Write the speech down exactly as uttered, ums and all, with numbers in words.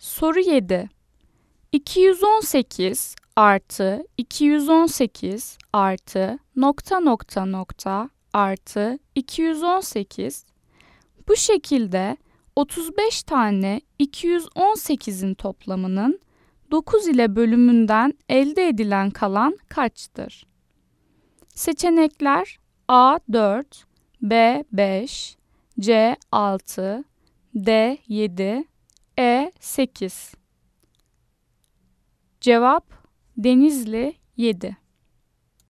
Soru yedi. iki yüz on sekiz artı iki yüz on sekiz artı nokta nokta nokta artı iki yüz on sekiz bu şekilde otuz beş tane iki yüz on sekizin toplamının dokuz ile bölümünden elde edilen kalan kaçtır? Seçenekler A dört, B beş, C altı, D yedi, E sekiz. Cevap Denizli yedi.